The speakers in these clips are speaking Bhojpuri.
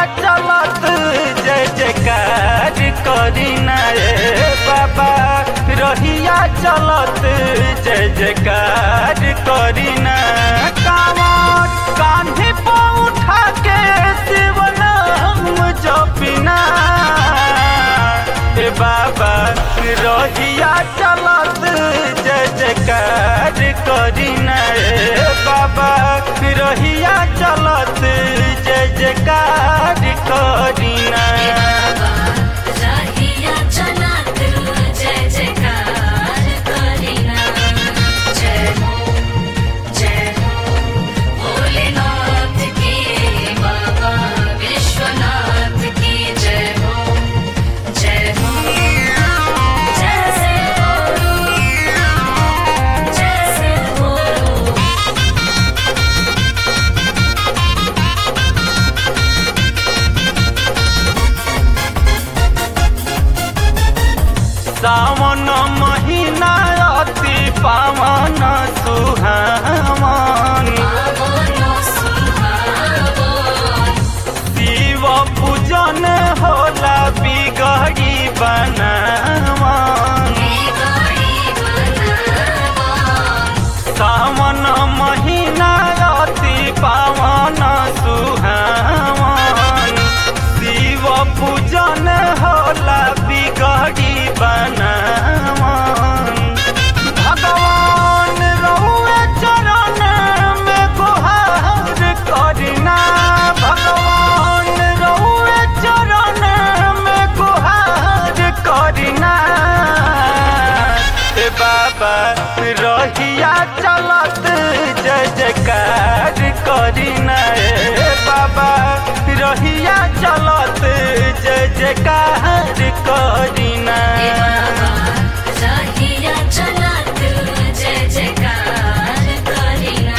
चलत जय जयकार करीना रे बाबा रहिया चलत जय जयकार करीना। कांवर कान्हे पे उठा के शिव नाम जपिना ए बाबा रहिया चलत जय जयकार करीना रे बाबा रहिया चलत जय जयकार करीना। रहिया चलत जय जयकार करीना। जय हो भोलेनाथ की बाबा विश्वनाथ की जय हो जय हो। जैसे बोलो जैसे बोलो सावन महीना अति पावन सुहावन शिव पूजन होला बिगड़ी बनावन। सावन महीना अति पावन सुहावन शिव पूजन होला बिगड़ी बनावन। भगवान रहुए चरण में गुहार करीना भगवान रहुए चरण में गुहार करीना ए बाबा रहिया चलत जय जयकार करीना ए बाबा रहिया चलत जय जयकार करीना। रहिया चलत जय जयकार करीना।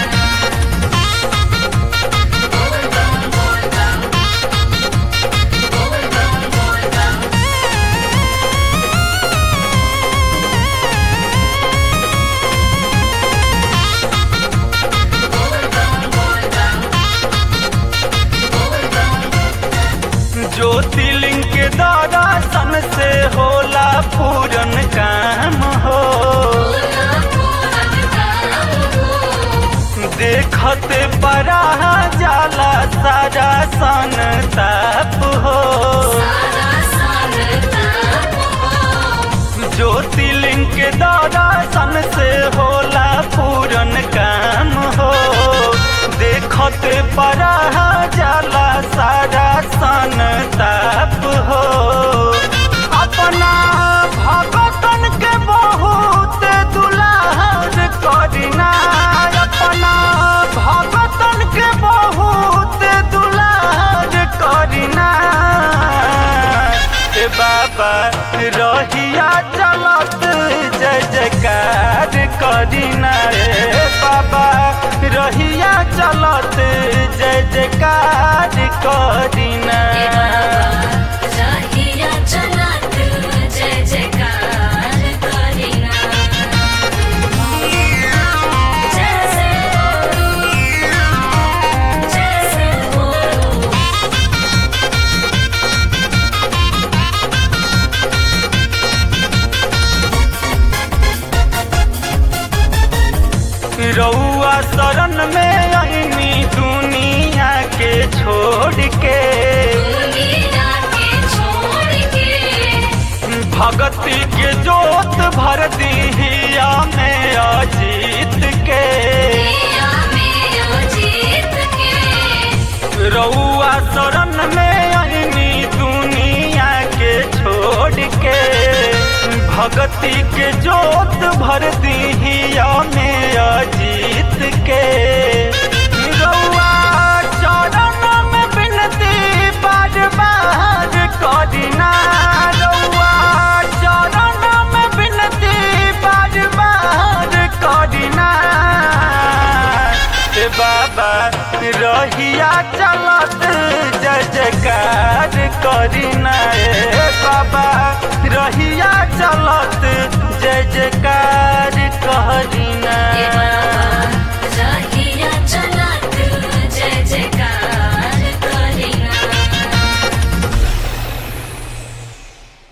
बोल बम बोल बम बोल बम बोल बम। बोल बम बोल बम बोल बम। ज्योतिर्लिंग के दर्शन से होला पूरन काम हो। देखते बड़ा जाला सारा संताप हो। ज्योतिर्लिंग के दर्शन से होला पूरन काम हो। देखते बड़ा जाला सारा संताप हो। अपना भगतन के बहुत दुलार करीना अपना भगतन के बहुत दुलार करीना ए बाबा रहिया चलत जय जयकार करीना रे बाबा रहिया चलत जय जयकार करीना। रहिया चलत जय जयकार करीना। जैसे बोलो जैसे बोलो रउआ शरण में आईनी दुनिया के छोड़ के दुनिया के छोड़ के भगती के जोत भर दिहिया में अजीत के। दिया में जीत के रउआ शरण में आईनी दुनिया के छोड़ के भगती के जोत भर दिहिया में अजीत के। रउआ चरण में बिनती बार बार करीना रउआ चरण में बिनती बार बार करीना ए बाबा रहिया चलत जय जयकार करीना ए बाबा रहिया चलत जय जयकार कहरी।